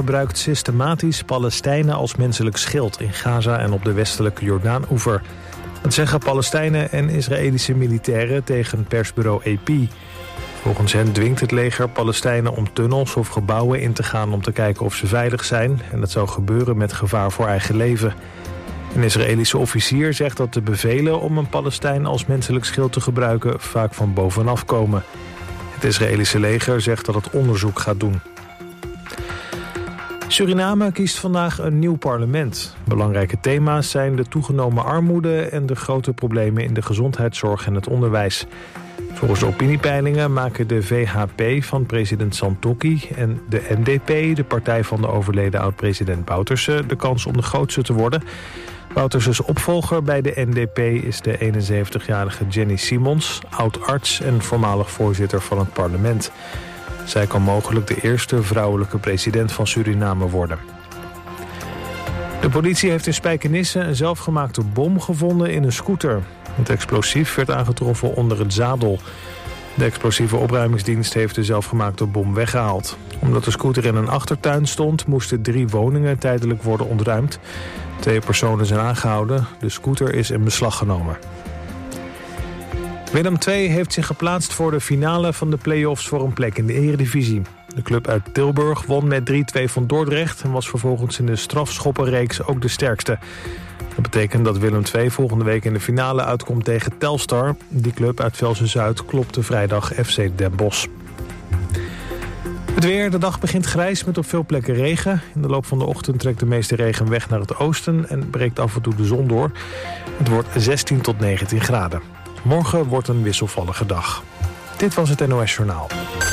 gebruikt systematisch Palestijnen als menselijk schild in Gaza en op de westelijke Jordaan-oever. Dat zeggen Palestijnen en Israëlische militairen tegen persbureau AP. Volgens hen dwingt het leger Palestijnen om tunnels of gebouwen in te gaan om te kijken of ze veilig zijn. En dat zou gebeuren met gevaar voor eigen leven. Een Israëlische officier zegt dat de bevelen om een Palestijn als menselijk schild te gebruiken vaak van bovenaf komen. Het Israëlische leger zegt dat het onderzoek gaat doen. Suriname kiest vandaag een nieuw parlement. Belangrijke thema's zijn de toegenomen armoede en de grote problemen in de gezondheidszorg en het onderwijs. Volgens de opiniepeilingen maken de VHP van president Santokki en de NDP, de partij van de overleden oud-president Bouterse, de kans om de grootste te worden. Bouterses opvolger bij de NDP is de 71-jarige Jenny Simons, oud-arts en voormalig voorzitter van het parlement. Zij kan mogelijk de eerste vrouwelijke president van Suriname worden. De politie heeft in Spijkenisse een zelfgemaakte bom gevonden in een scooter. Het explosief werd aangetroffen onder het zadel. De explosieve opruimingsdienst heeft de zelfgemaakte bom weggehaald. Omdat de scooter in een achtertuin stond, moesten 3 woningen tijdelijk worden ontruimd. 2 personen zijn aangehouden. De scooter is in beslag genomen. Willem II heeft zich geplaatst voor de finale van de play-offs voor een plek in de Eredivisie. De club uit Tilburg won met 3-2 van Dordrecht en was vervolgens in de strafschoppenreeks ook de sterkste. Dat betekent dat Willem II volgende week in de finale uitkomt tegen Telstar. Die club uit Velsen-Zuid klopte vrijdag FC Den Bosch. Het weer, de dag begint grijs met op veel plekken regen. In de loop van de ochtend trekt de meeste regen weg naar het oosten en breekt af en toe de zon door. Het wordt 16 tot 19 graden. Morgen wordt een wisselvallige dag. Dit was het NOS Journaal.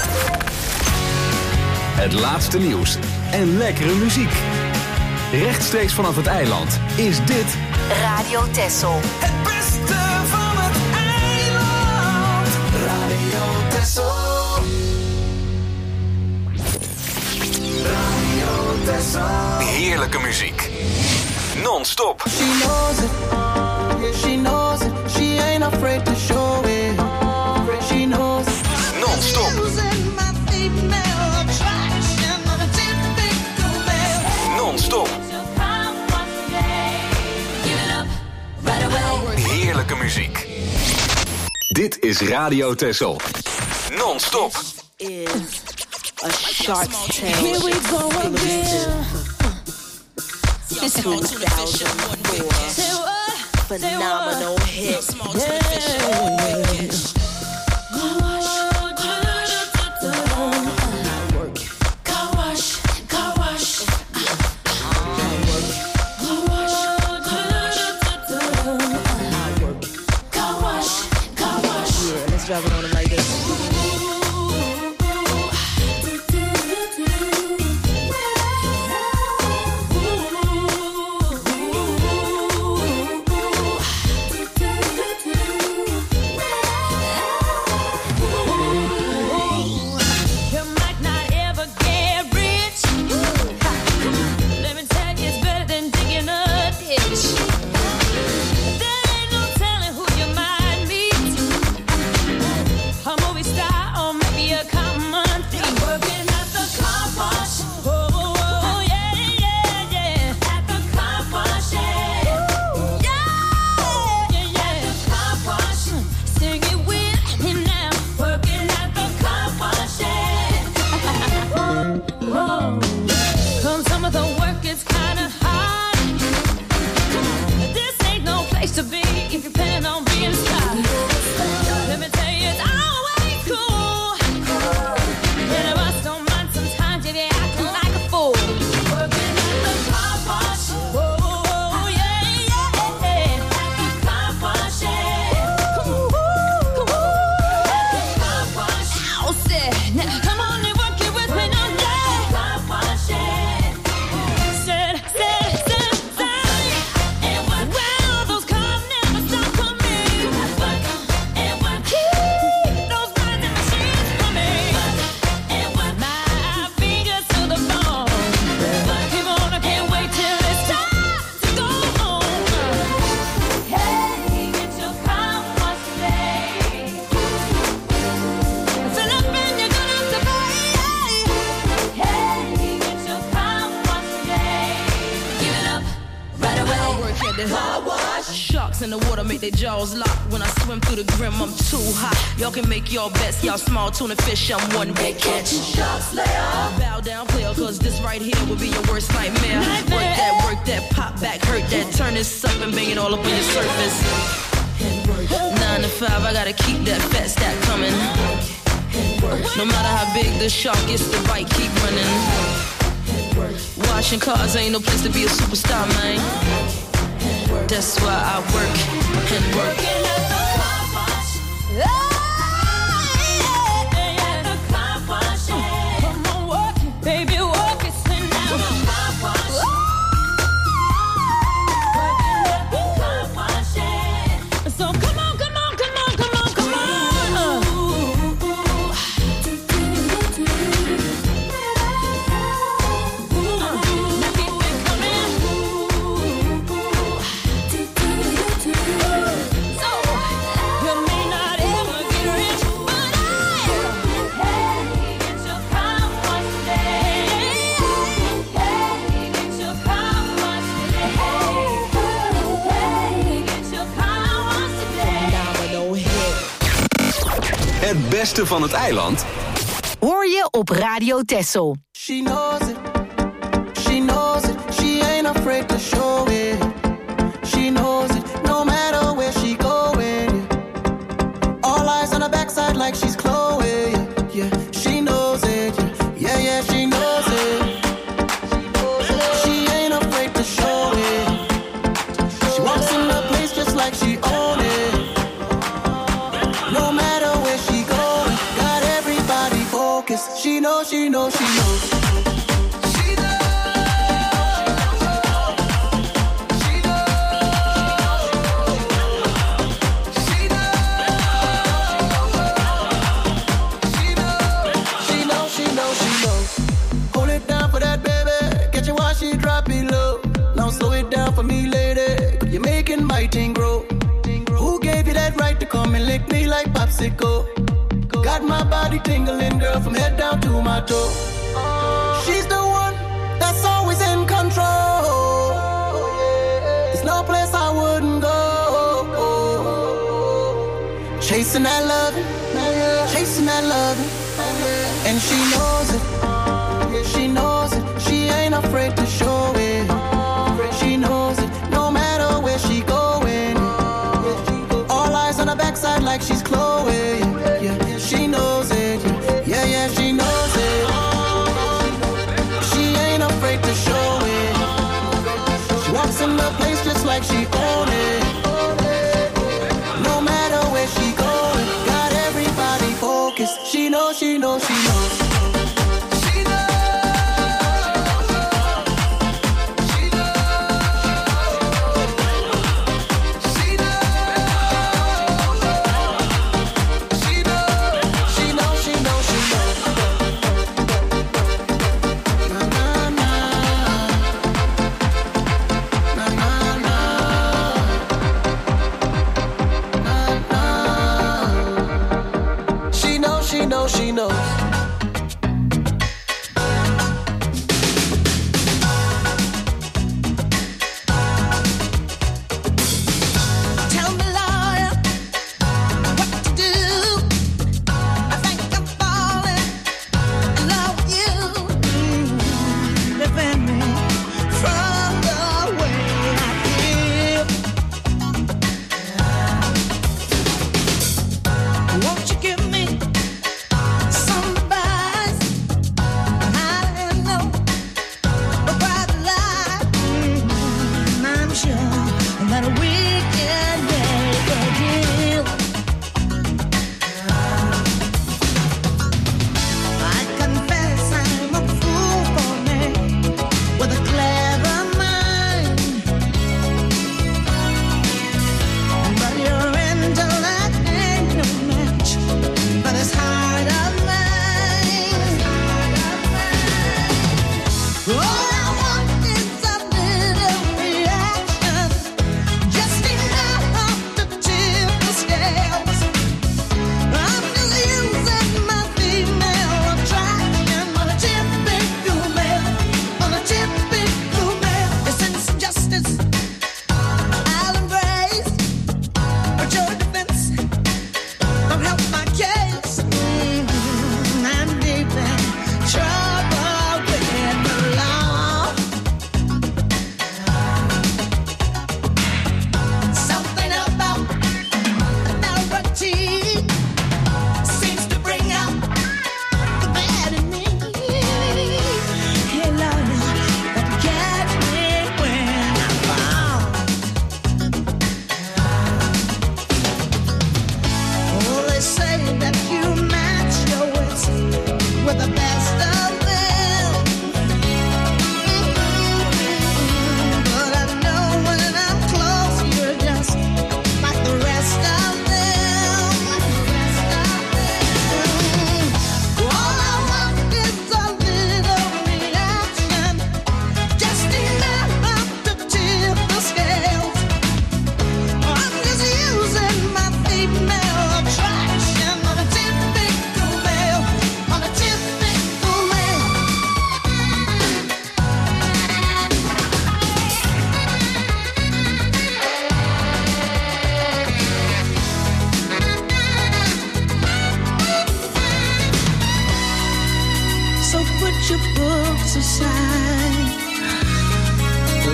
Het laatste nieuws en lekkere muziek. Rechtstreeks vanaf het eiland is dit Radio Texel. Het beste van het eiland. Radio Texel. Radio Texel. heerlijke muziek. Non-stop. She knows it. Yeah, she knows it. She ain't afraid to show it. She knows it. Non-stop. Non-stop. Heerlijke muziek. Dit is Radio Texel. Non-stop. Is a shark's tale. Here we go again. 2004 phenomenal hit. Driving on them like this. called it car wash. Sharks in the water make their jaws lock. When I swim through the grim, I'm too hot. Y'all can make your bets, y'all small tuna fish, I'm one big catch. Sharks layer. Bow down, player, cause this right here will be your worst nightmare. Work that, pop back, hurt that. Turn this up and bang it all up on your surface. 9 to 5, I gotta keep that fat stack coming. No matter how big the shark is, the bite keep running. Washing cars ain't no place to be a superstar, man. That's why I work and work. Come on, work it, baby, work it, sing now. So come on, come on, come on, come on, come on. Het beste van het eiland hoor je op Radio Texel. She knows it. She knows it. She ain't afraid to show it. She knows it. No matter where she going. All eyes on her backside like she's Chloe. Yeah, she knows it. Yeah, yeah, she knows it. She ain't afraid to show it. She walks in the place just like she own it. No matter where she going, got everybody focused. She knows, she knows, she knows. Come and lick me like popsicle. Got my body tingling, girl, from head down to my toe. She's the one that's always in control. There's no place I wouldn't go. Chasing that love, chasing that love. And she knows it, she knows it. She ain't afraid to show it. She knows it, no matter where she going. All eyes on her backside like she's Chloe. Yeah, she knows it. Yeah, yeah, she knows it. She ain't afraid to show it. She walks in the place just like she own it. No matter where she going, got everybody focused. She knows, she knows, she knows.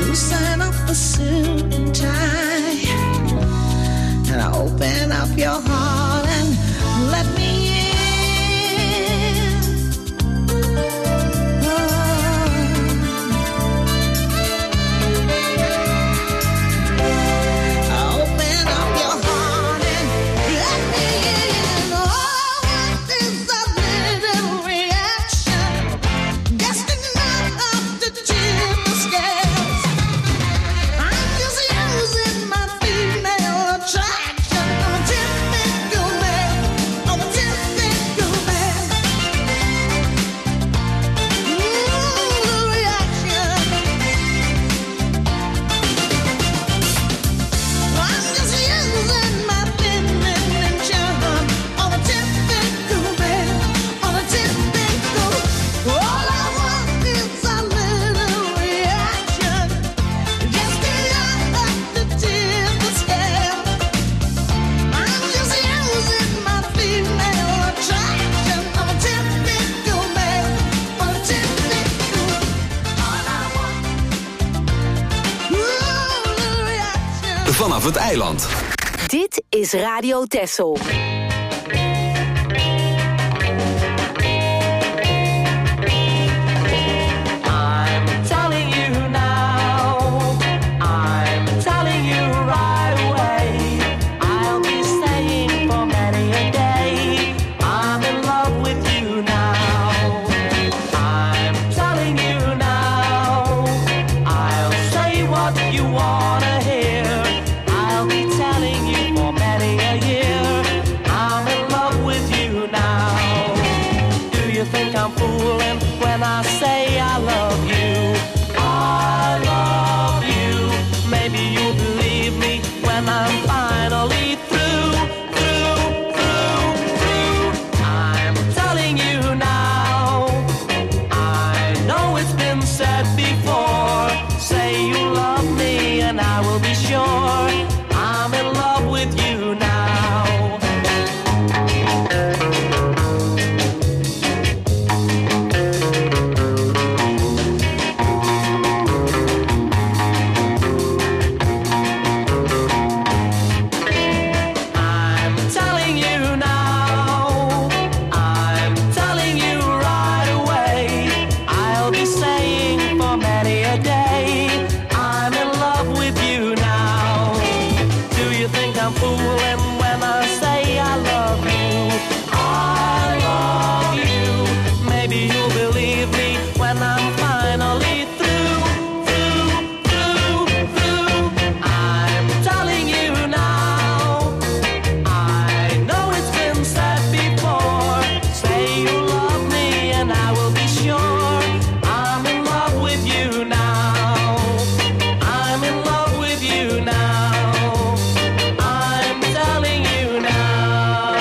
loosen up the suit and tie, and open up your heart and let me in. Open up your heart and let me in. Oh, what is a little reaction? Just enough to tip the scales. I'm just using my female attraction. I'm a typical man. I'm a typical man. Ooh, reaction. I'm just using my feminine charm. I'm a typical man. I'm a typical. All I want is a little reaction. Just enough to tip the scale. I'm just using my female attraction. I'm a typical man. I'm a typical. All I want. Ooh, little reaction. Vanaf het eiland. Dit is Radio Texel. I'm telling you now, I'm telling you right away, I'll be staying for many a day, I'm in love with you now. I'm telling you now, I'll say what you wanna hear, I'll be telling you for many a year, I'm in love with you now. Do you think I'm fooling when I say I love you? I love you. Maybe you'll believe me when I'm finally through. I'm telling you now. I know it's been said before. Say you love me and I will be sure I'm in love with you now. I'm telling you now, I'm telling you right away, I'll be staying for many a day, I'm in love with you now. Do you think I'm fooling when I say I love you? I love you. Maybe you'll believe me when I'm finally through. I'm telling you now. I know it's been said before. Say you love me and I will be sure I'm in love with you now. I'm in love with you now. I'm telling you now.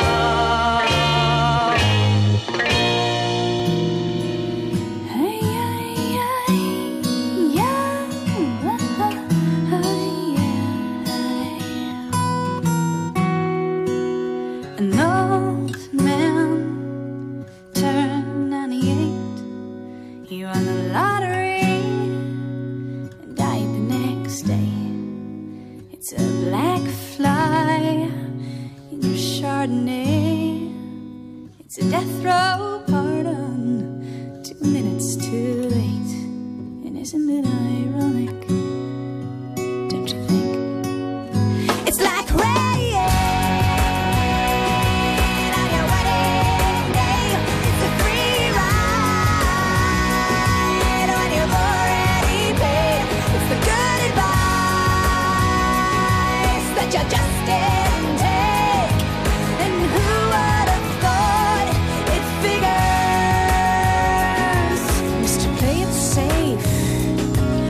An old man turned 98. He won the lottery and died the next day. It's a black fly in your Chardonnay. It's a death row pardon, 2 minutes too late. And isn't it ironic? Don't you think? It's like rain on your wedding day. It's a free ride when you've already paid. It's the good advice that you just didn't take. And who would have thought it figures? Mr. Play It Safe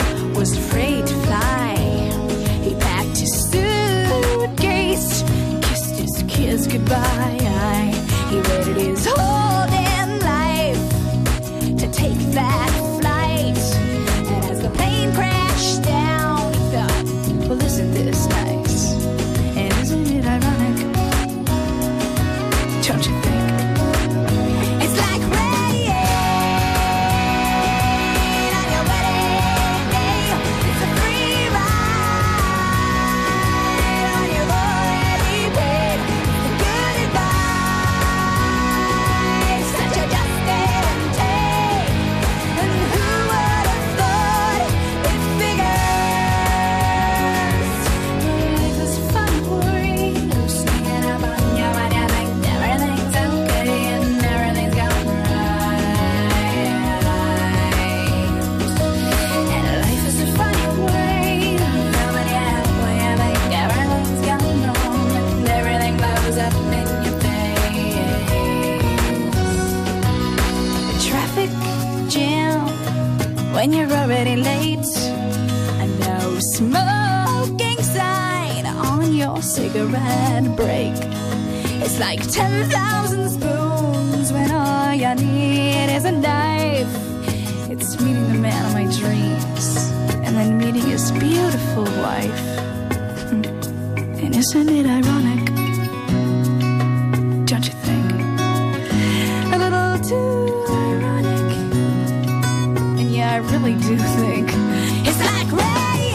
you're already late. A no smoking sign on your cigarette break. It's like 10,000 spoons when all you need is a knife. It's meeting the man of my dreams and then meeting his beautiful wife. And isn't it ironic? Don't you think? A little too ironic. And yeah, I really do think it's like rain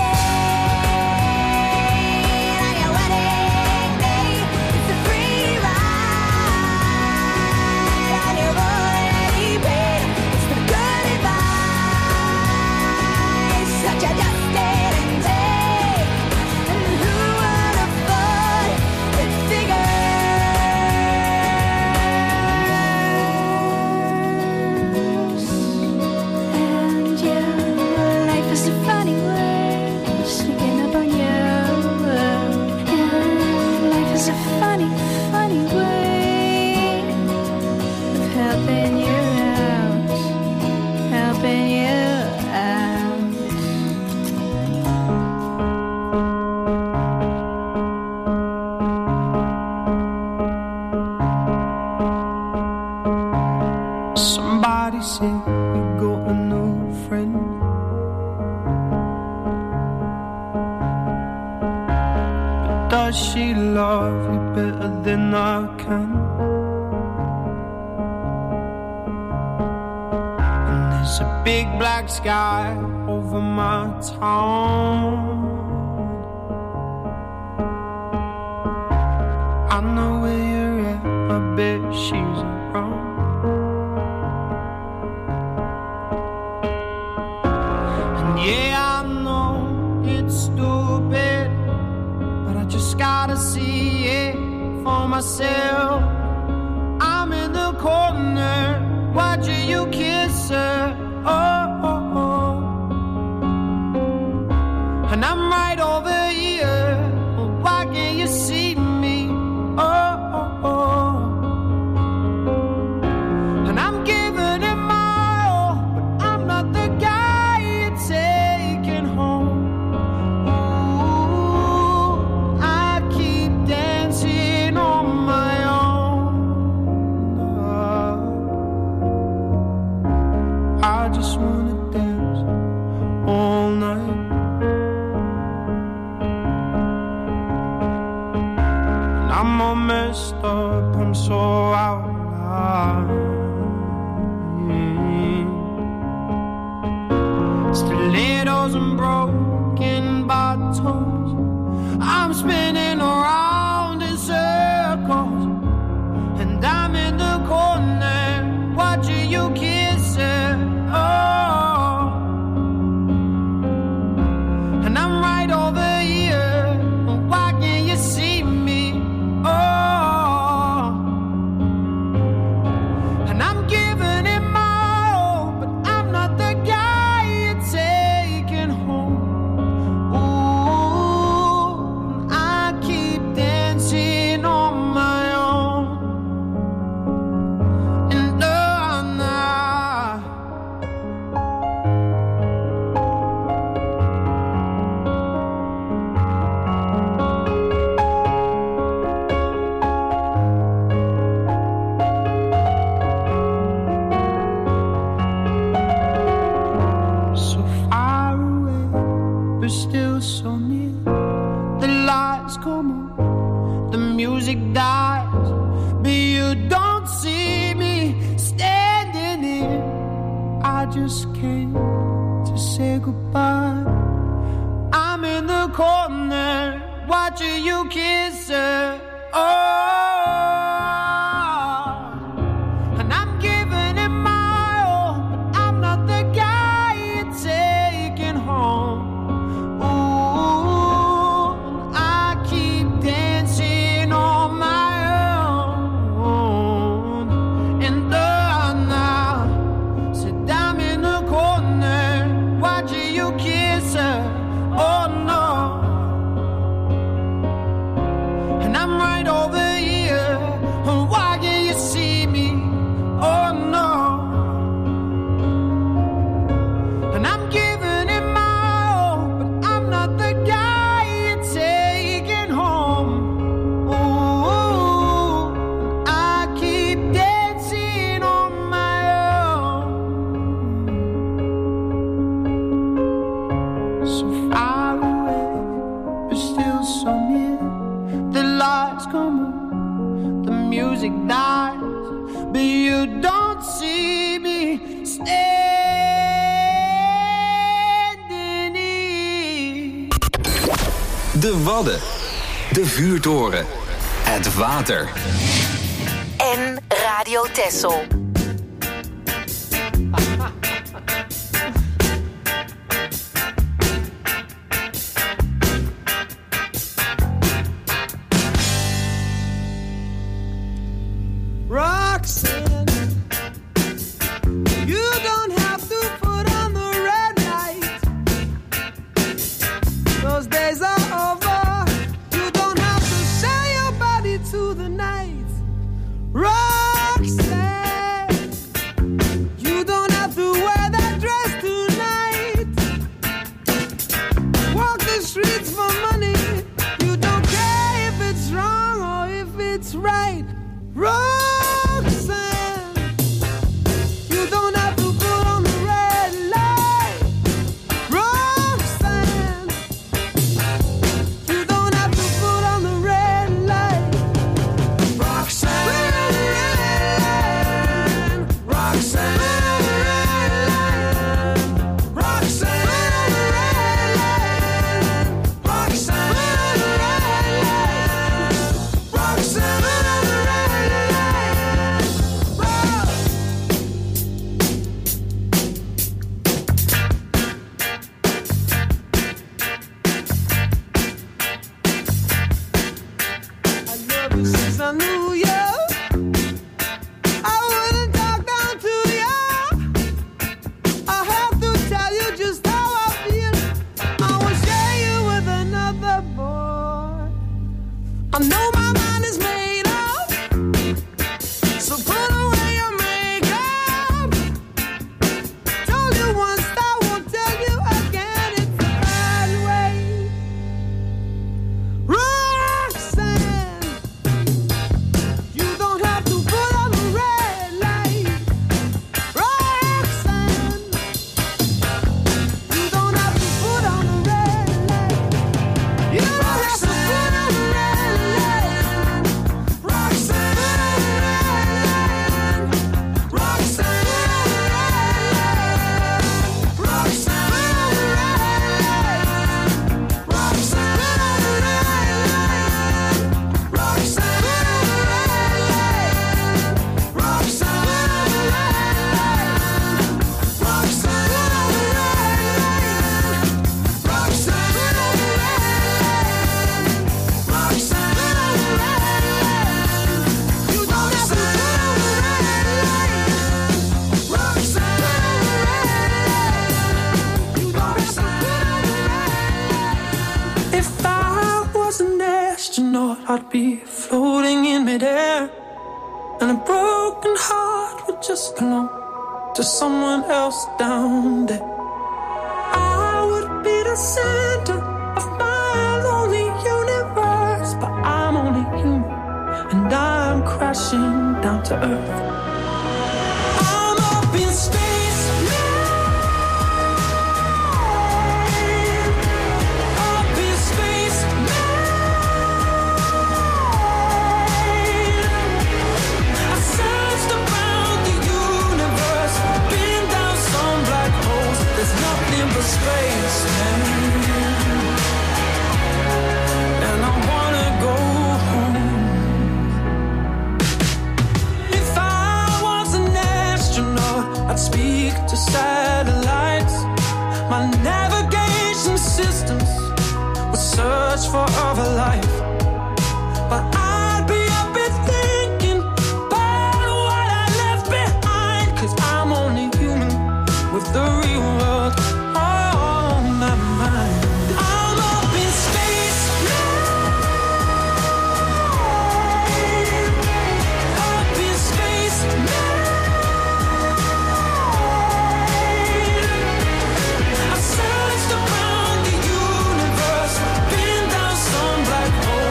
on your wedding day. It's a free ride on your already paid. It's the good advice that you just didn't take. And who would have thought it figures? And yeah, life is a funny way sneaking up on you. And life is a funny, funny way of helping you out, helping you out. Somebody say you got a new friend. But does she love you better than I can? And there's a big black sky over my town. I know where you're at, I bet she's around. Yeah, I know it's stupid, but I just gotta see it for myself. I'm in the corner, watching you kiss her. Oh, oh, oh. And I'm right over here. Why can't you see me? Oh, oh, oh. And I'm giving it my all, but I'm not the guy you're taking home. Ooh, I keep dancing on my own. I just wanna dance all night. And I'm all messed up, I'm so out of line. Stilettos and broken bottles, I'm spinning around in circles. And I'm in the corner, watching you kiss her. Oh, and I'm right over here. Why can't you see me? Oh, and I'm giving it my all, but I'm not the guy you're taking home. Ooh, I keep dancing on my own. And so far away, but still so near. The lights come on, the music dies, but you don't see me standing here. I just came to say goodbye. I'm in the corner, watching you kiss her. Oh, and I'm giving it my all, but I'm not the guy you're taking home. Ooh, I keep dancing on my own. And now, sit down in the corner, watching you kiss her. Oh no, and I'm right over here. so far away, but still so near. The lights come on, the music dies, but you don't see me standing here. De Wadden, de vuurtoren, het water. En Radio Texel. Roxanne, you don't have to put on the red light. Those days are over. You don't have to sell your body to the night. Roxanne, you don't have to wear that dress tonight. Walk the streets for money. You don't care if it's wrong or if it's right. Roxanne, you don't have to put on the red light. Roxanne, you don't have to put on the red light. Roxanne, Roxanne, Roxanne, Roxanne, Roxanne, Roxanne. Since I knew you, I wouldn't talk down to you. I have to tell you just how I feel. I will share you with another boy. I know my mind is made up, so put away your makeup. Told you once, I won't tell you again. It's a bad way. Roxanne, you don't have to put on the red light. Roxanne, you don't have to put on the red light. You don't have to put on the red light. Roxanne, Roxanne, Roxanne, if I was an astronaut, I'd be floating in midair, and a broken heart would just belong to someone else down there. I would be the center of my lonely universe, but I'm only human, and I'm crashing down to earth. I'm up in space now. Up in space now. I searched around the universe, been down some black holes. There's nothing but space, man. And I wanna go home. If I was an astronaut, I'd speak to satellites. My navigation systems would search for other life. But I'd be up and thinking about what I left behind, 'cause I'm only human with the real world on my mind. I'm up in space now. Up in space now. I searched around the universe, been down some black hole.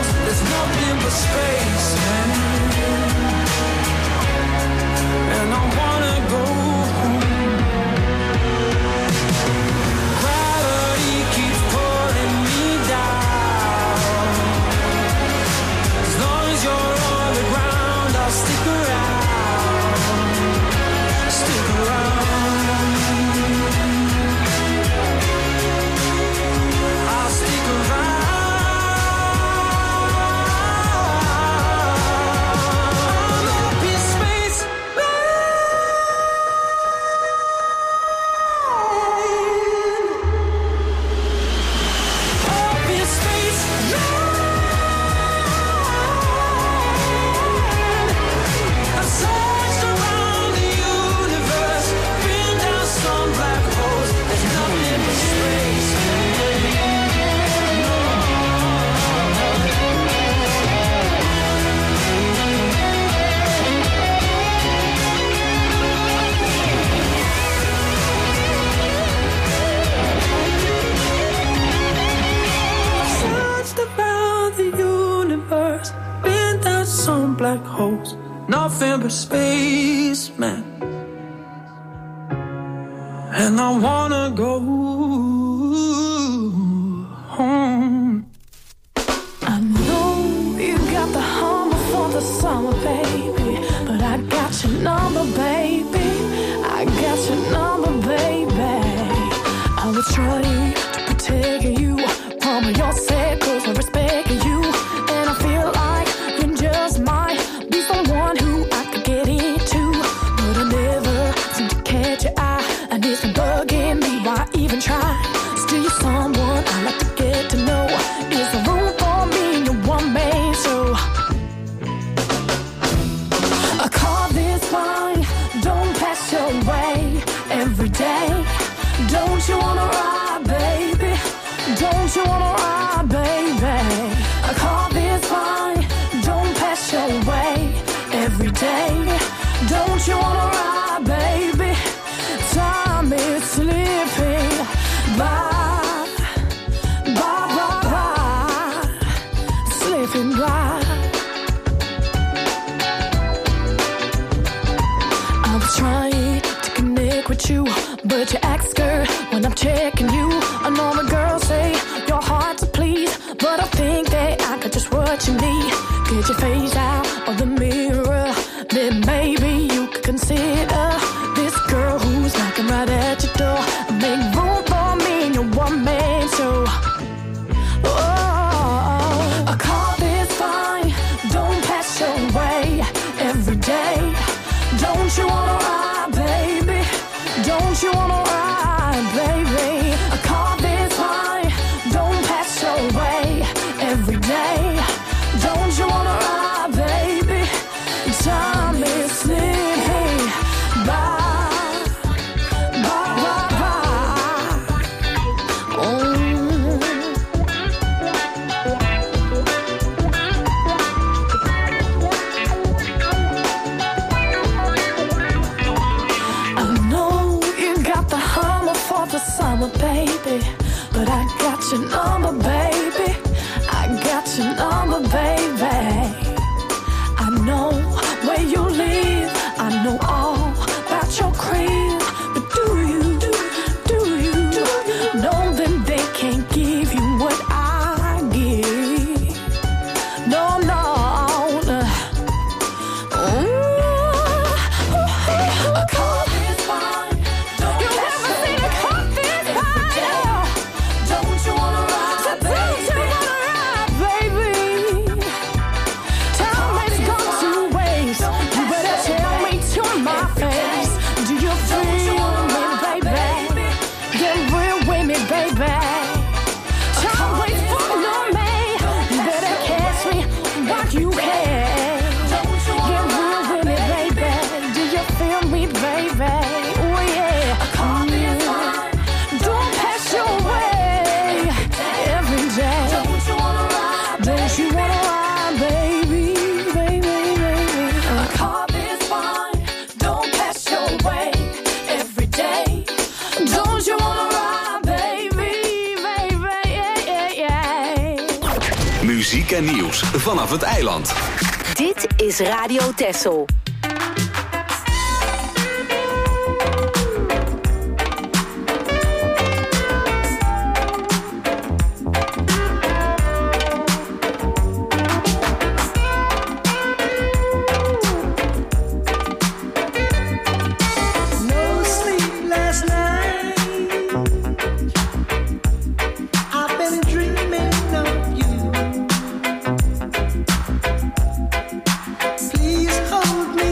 nothing but space, man. And I wanna go home. I know you got the hummer for the summer, baby, but I got your number, baby. I got your number, baby. I was trying to protect you from yourself, 'cause I respect you, and I feel like you just might be someone who I could get into, but I never seem to catch your eye, and it's been bugging me. Why even try? Still, you're someone I like to get to know. Is there room for me in your one man show? I call this fine. Don't pass your way every day. Don't you wanna ride, baby? Don't you wanna ride, baby? I call this fine. Don't pass your way every day. Don't you wanna ride, baby? Time is slipping by, slipping by. I was trying to connect with you, but you act scared when I'm checking you. I know the girls say your heart's a please, but I think that I got just what you need. Get your face out of the mirror, then maybe you could consider this girl who's knocking right at your door. Make room for me in your one man show. Oh, I call this fine. Don't pass your way every day. Don't you wanna ride, baby? Don't you wanna ride, baby? I call this fine. Don't pass your way every day. Don't you wanna ride, baby? Time is slipping by. Summer, baby, but I got your number, baby. I got your number, baby. I know where you live. I know all about your crib. But do you know that they can't give you what I give? No, no. I call this fine. You never seen a coffee fire. Don't you wanna ride, baby? Time has gone to waste. You better tell me to my face. Do you feel me, baby? Get real with me, baby. Time waits for no man. You better catch me while you can. Get real with me, baby. Do you feel me, baby? Oh yeah. Don't pass your way every day. Don't you wanna ride, baby, baby? I call this fine. Don't pass your way every day. Don't you wanna ride, baby? Yeah. Muziek en nieuws vanaf het eiland. Dit is Radio Texel. No sleep last night. I've been dreaming of you. Please hold me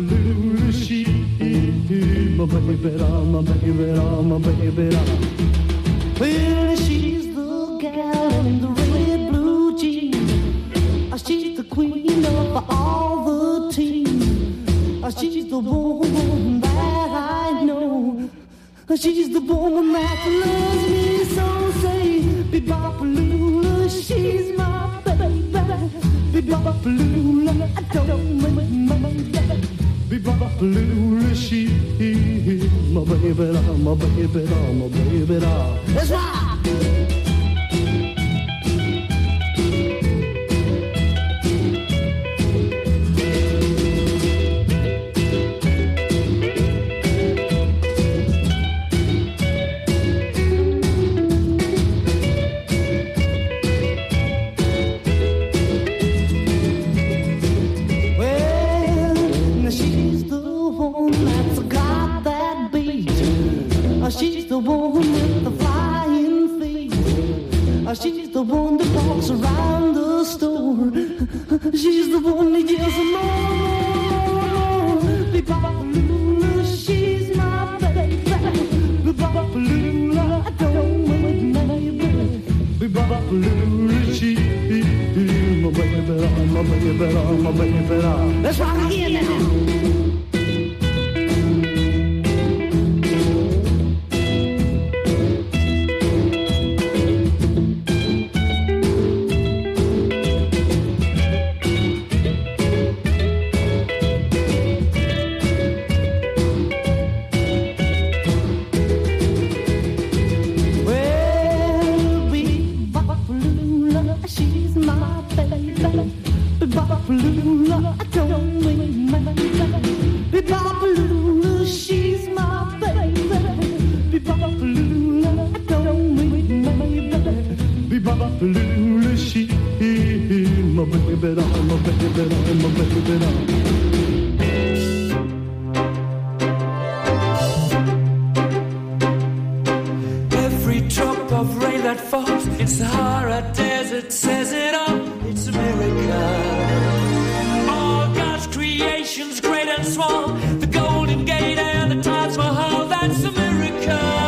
bop-a-loo, she, my baby doll, my baby doll, my baby doll. Well, she's the gal in the red blue jeans. She's the queen of all the teams. She's the woman that I know. She's the woman that loves me so. Say, bop-a-loo, she's my baby. Bop-a-loo, I don't make my baby. Bop-a-loo, she, my baby doll, my baby doll, my baby doll. That's right. She's the one with the flying feet. She's the one that walks around the store. She's the one that yells more. Bop-a-loo, she's my baby. Bop-a-loo, I don't make my baby. Bop-a-loo, she, my baby, my baby, my baby. Let's rock again now. Every drop of rain that falls in Sahara Desert says it all. It's a miracle. All God's creations, great and small, the Golden Gate and the Taj Mahal, that's a miracle.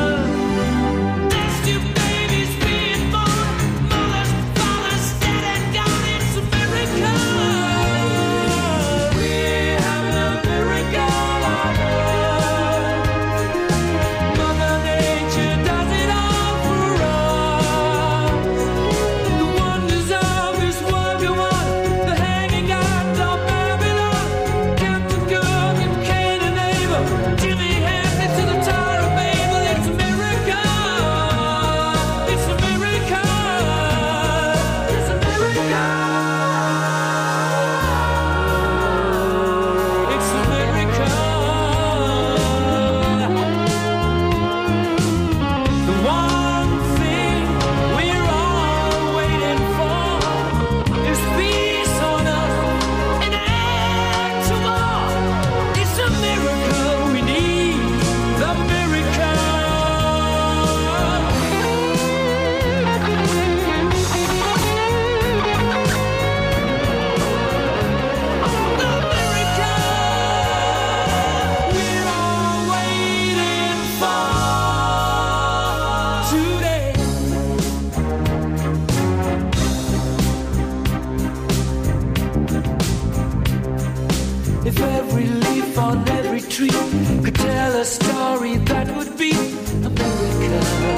If every leaf on every tree could tell a story, that would be America.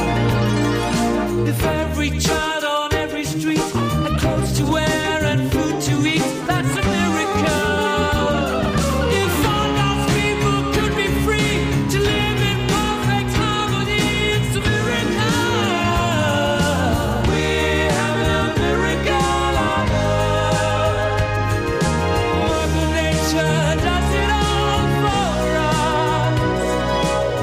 If every child on every street had clothes to wear and food to eat, that's America. If all God's people could be free to live in perfect harmony, it's America. We have an miracle on earth. Mother Nature does it all for us.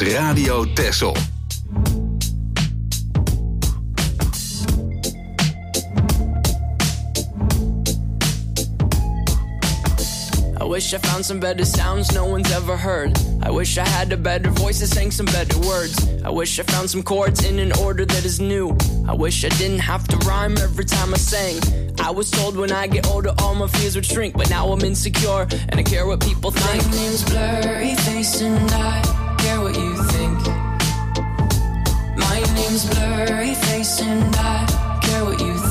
Radio Texel. I wish I found some better sounds no one's ever heard. I wish I had a better voice that sang some better words. I wish I found some chords in an order that is new. I wish I didn't have to rhyme every time I sang. I was told when I get older all my fears would shrink, but now I'm insecure and I care what people think. My name's Blurry Face and I care what you think. My name's Blurry Face and I care what you think.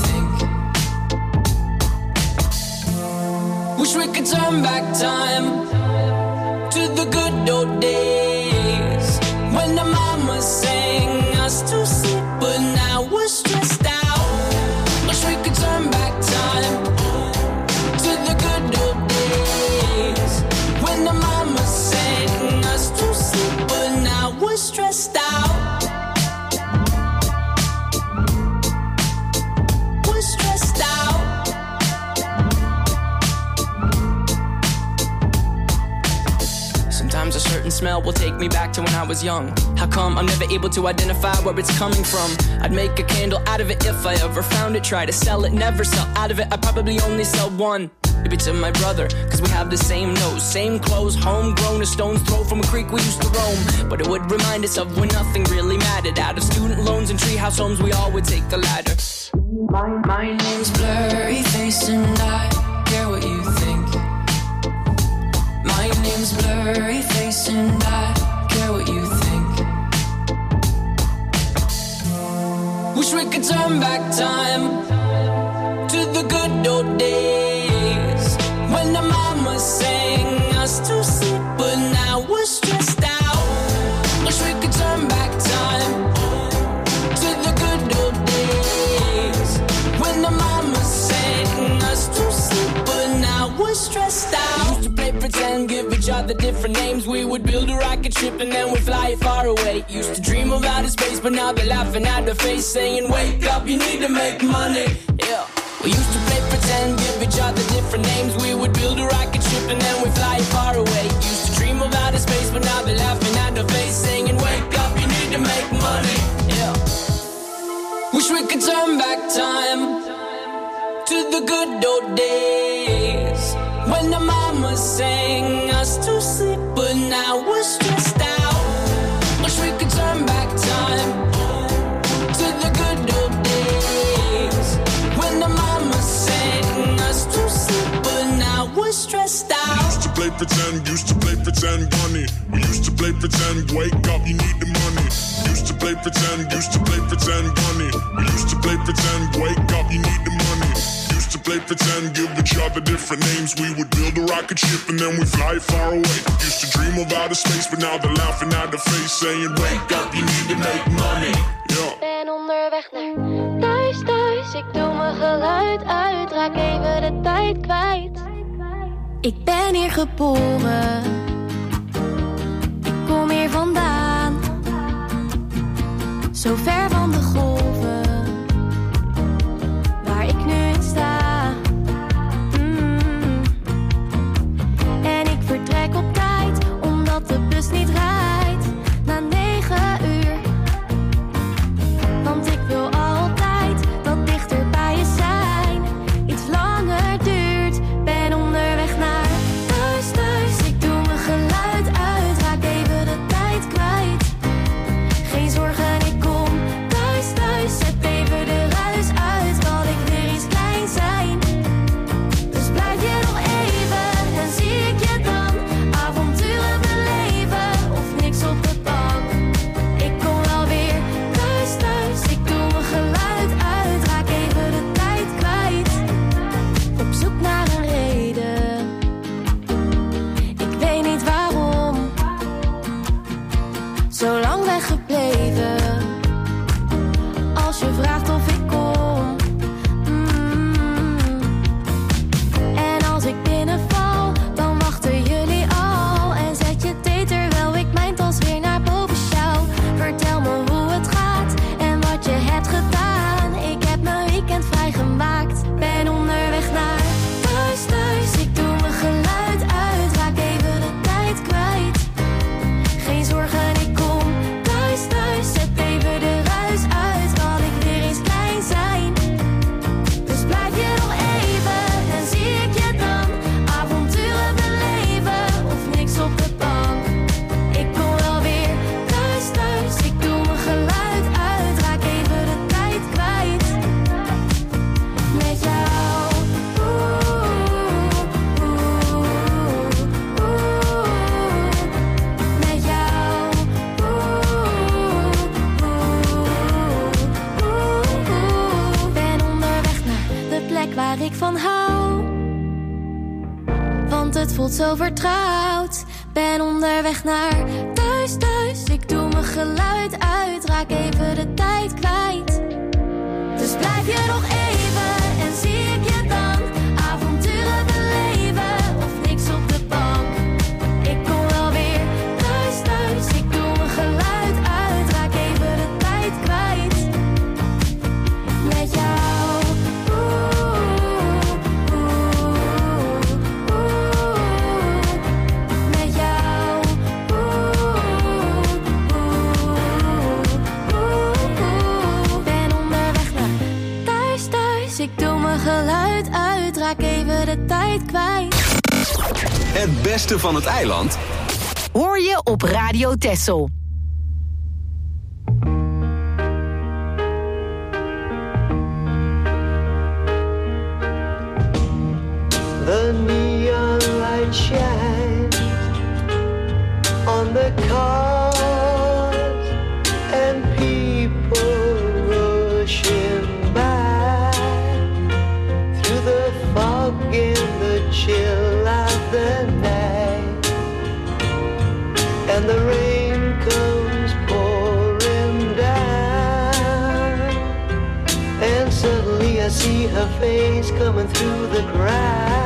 Wish we could turn back time to the good old days when the mama sang us to sleep, but now we're stressed out. Wish we could turn back time to the good old days when the mama sang us to sleep, but now we're stressed out. We're stressed out. Sometimes a certain smell will take me back to when I was young. How come I'm never able to identify where it's coming from? I'd make a candle out of it if I ever found it. Try to sell it, never sell out of it. I'd probably only sell one. Maybe to my brother, cause we have the same nose, same clothes, homegrown, a stone's throw from a creek we used to roam. But it would remind us of when nothing really mattered. Out of student loans and treehouse homes, we all would take the ladder. My name's Blurry Face and I care what you think. My name's Blurry Face and I care what you think. Wish we could turn back time to the good old days when the mama sang us to sleep, but now we're stressed out. Wish we could turn back time to the good old days when the mama sang us to sleep, but now we're stressed out. Used to play pretend, give each other different names. We would build a rocket ship and then we'd fly it far away. Used to dream of outer space, but now they're laughing at the face, saying, wake up, you need to make money. Yeah. We used to play pretend, give each other different names. We would build a rocket ship and then we'd fly it far away. Used to dream of outer space, but now they're laughing at the face, saying, wake up, you need to make money. Yeah. Wish we could turn back time to the good old days when the mama sang us to sleep, but now we're stressed out. Wish we could turn back time to the good old days when the mama sang us to sleep, but now we're stressed out. Used to play pretend, bunny. We used to play pretend, wake up, you need the money. Used to play pretend, bunny. We used to play pretend, wake up, you need the money. Used to play pretend, give each other different names. We would build a rocket ship and then we fly far away. Used to dream of outer space, but now they're laughing at the face, saying, wake up, you need to make money. Yeah. Ben onderweg naar thuis, ik doe mijn geluid uit, raak even de tijd kwijt. Ik ben hier geboren, ik kom hier vandaan, zo ver van de golven, waar ik nu in sta. En ik vertrek op tijd, omdat de bus niet rijdt, na 9 uur. Want ik wil altijd wat dichter bij je zijn, iets langer duurt, ben onderweg naar thuis. Ik doe mijn geluid uit, raak even de tijd kwijt. Geen zorgen, ik kom thuis. van hou. Want het voelt zo vertrouwd. Ben onderweg naar thuis, thuis. Ik doe mijn geluid uit, raak even de tijd kwijt. Dus blijf je nog even en zie ik je dan. Avonturen beleven of niks op de bank. Ik kom wel weer thuis, thuis. Ik doe mijn geluid uit, raak even de tijd kwijt. Met jou, met jou, ben onderweg naar thuis, thuis. Ik doe mijn geluid uit, raak even de tijd kwijt. Het beste van het eiland Hoor je op Radio Texel. The neon light shines on the cars and people rushing by through the fog and the chill of the night, and the rain comes pouring down, and suddenly I see her face coming through the crowd.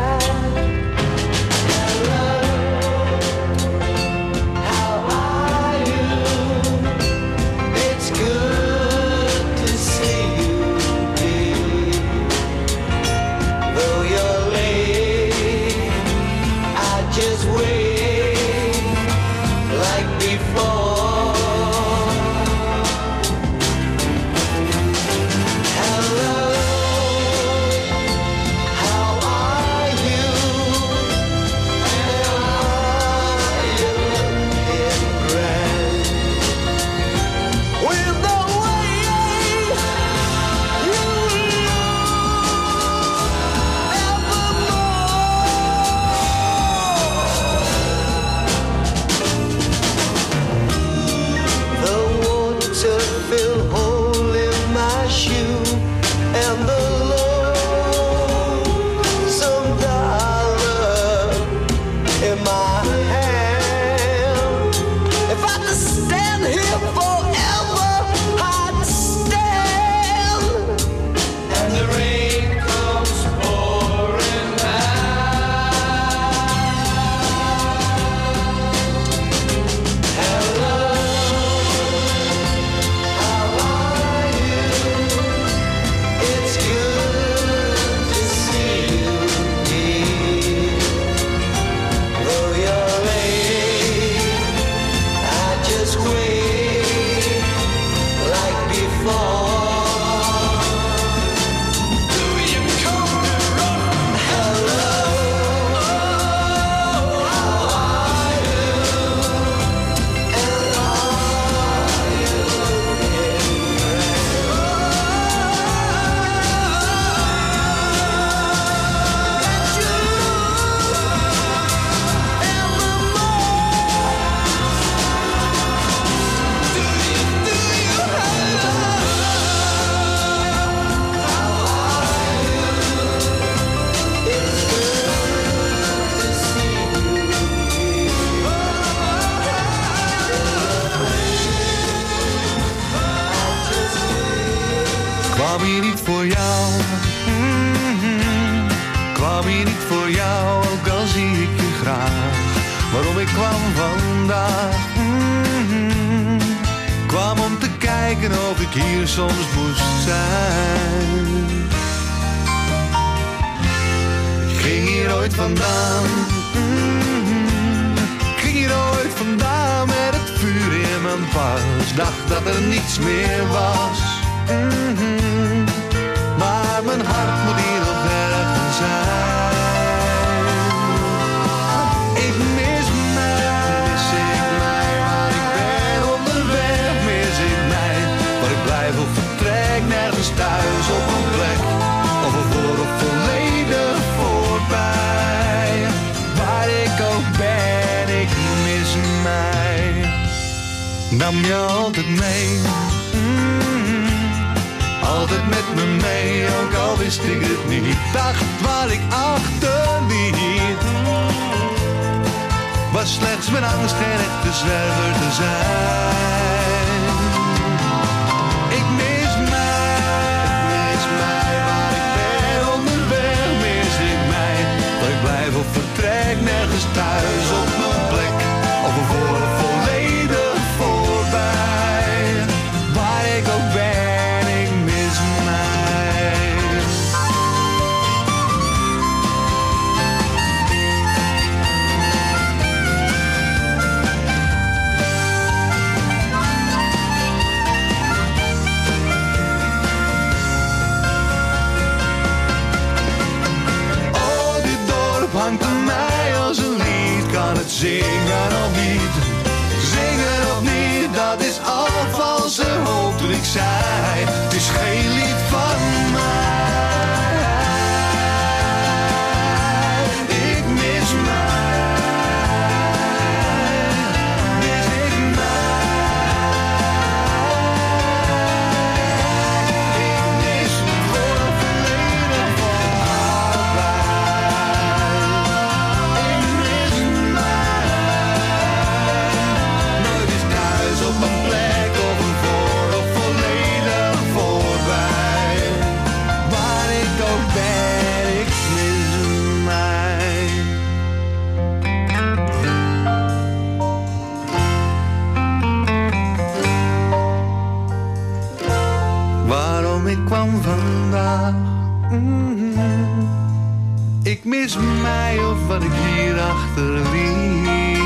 Kwam hier niet voor jou, kwam hier niet voor jou, ook al zie ik je graag. Waarom ik kwam vandaag, kwam om te kijken of ik hier soms moest zijn. Ik ging hier ooit vandaan, ik ging hier ooit vandaan met het vuur in mijn pas. Dacht dat er niets meer was. Maar mijn hart moet hier nog ergens zijn. Ik mis mij, waar ik ben onderweg. Mis ik mij, waar ik blijf of vertrek. Nergens thuis op een plek, of ervoor of volledig voorbij. Waar ik ook ben, ik mis mij. Nam je altijd mee, altijd met me mee, ook al al wist ik het niet. Dacht wat ik achterliet was slechts mijn angst geen echte zwerver te zijn. Ik mis mij waar ik ben onderweg. Mis ik mij dat ik blijf of vertrek, nergens thuis op mijn plek. Of een voren volledig voorbij. Waar ik ook ben, ik mis mij. Hangt aan mij als een lied, kan het zingen of niet? Zingen of niet, dat is al valse hoop toen ik zei, het is geen lied van mij. Ik mis mij, mis ik mij. Ik mis voor het verleden van op een plek of een voor of volledig voorbij. Waar ik ook ben, ik mis mij. Waarom ik kwam vandaag, ik mis mij of wat ik hier achterliet.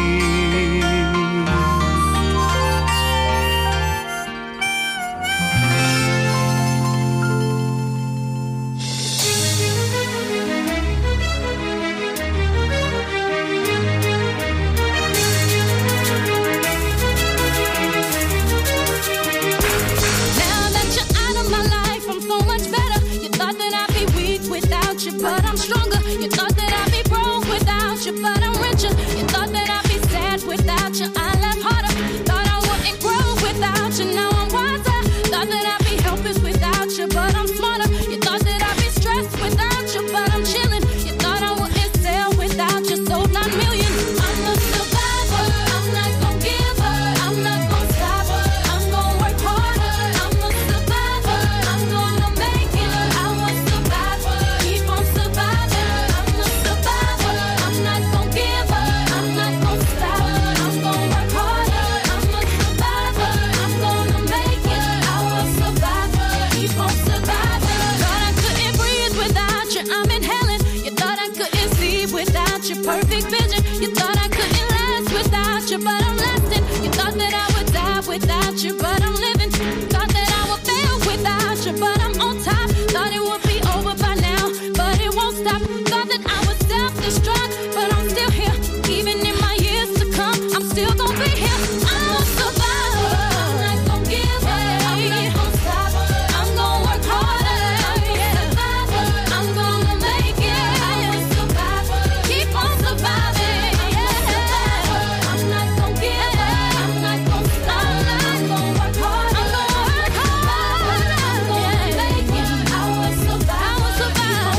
But I'm stronger. You thought that I'd be broke without you, but I'm richer. You thought that I'd be sad without you, I laugh harder. Thought I wouldn't grow without you, now I'm wiser. Thought that I'd be helpless without you, but I'm smarter. You thought that I'd be stressed without you, but I'm chilling. You thought I wouldn't sell without you, sold 9 million. I'm a survivor, I'm not gon' give up, I'm not gon' stop, I'm gon' work harder. I'm a survivor, I'm gonna make it. I was survivor, keep on surviving. I'm a survivor, I'm not gon' give up, I'm not gon' stop, I'm gon' work harder. I'm a survivor, I'm gonna make it. I was survivor, keep on surviving. Thought I couldn't breathe without you, I'm inhaling. You thought I couldn't see without your perfect vision. You thought I couldn't last without you, but I'm lasting. You thought that I would die without you, but I'm living. Thought that I would fail without you, but I'm on top. Thought it would be over by now, but it won't stop. Thought that I would self-destruct, but I'm still here. Even in my years to come, I'm still gonna be here. I'm a survivor, I'm not gonna give up, I'm not gonna stop, I'm gonna work harder. I'm a survivor, I'm gonna make it. I'm a survivor, keep on surviving. I'm not gonna give up, I'm not gonna stop, I'm gonna work harder. I'm gonna work hard, I'm gonna make it. I will survive,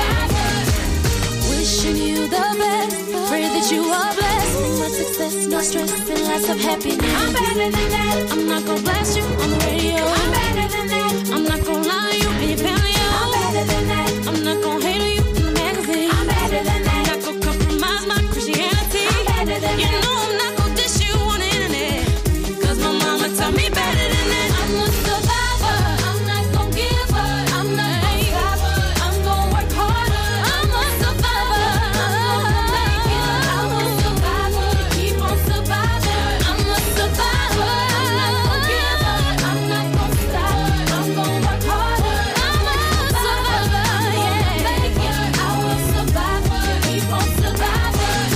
wishing you the best, pray that you are blessed. Much success, no stress, and lots of happiness. I'm better than that. I'm not gonna blast you on the radio. I'm better than that. I'm not gonna lie to you and your family. I'm better than that. I'm not gonna hate on you in the magazine. I'm better than that. I'm not gonna compromise my Christianity. I'm better than that. You know I'm not gonna dish you on the internet, 'cause my mama taught me better than that. I'm a survivor, I'm not gonna give up, I'm not gonna stop, I'm gonna work harder. I'm a survivor, I'm gonna make it. I'm a survivor, keep on surviving. I'm a survivor, I'm not gonna give up, I'm not gonna stop, I'm gonna work harder. I'm a survivor, yeah, make it. I will survivor, keep on surviving.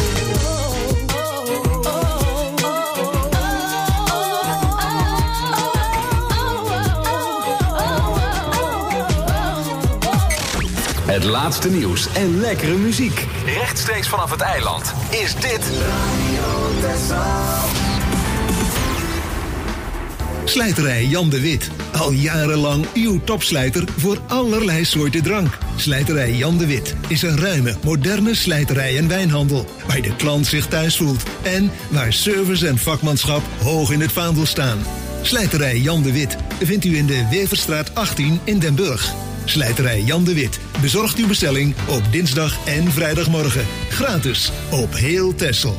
Het laatste nieuws en lekkere muziek. Rechtstreeks vanaf het eiland is dit Slijterij Jan de Wit. Al jarenlang uw topslijter voor allerlei soorten drank. Slijterij Jan de Wit is een ruime, moderne slijterij en wijnhandel. Waar de klant zich thuis voelt. En waar service en vakmanschap hoog in het vaandel staan. Slijterij Jan de Wit vindt u in de Weverstraat 18 in Den Burg. Slijterij Jan de Wit bezorgt uw bestelling op dinsdag en vrijdagmorgen. Gratis op heel Texel.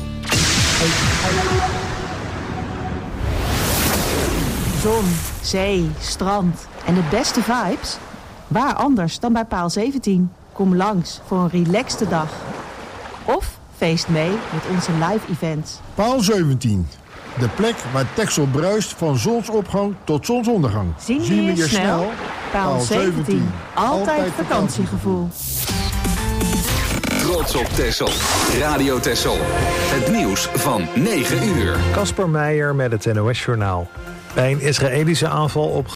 Zon, zee, strand en de beste vibes? Waar anders dan bij Paal 17? Kom langs voor een relaxte dag. Of feest mee met onze live events. Paal 17. De plek waar Texel bruist van zonsopgang tot zonsondergang. Zien we je snel? Paal 17. Altijd vakantiegevoel. Trots op Texel. Radio Texel. Het nieuws van 9 uur. Kasper Meijer met het NOS-journaal. Bij een Israëlische aanval op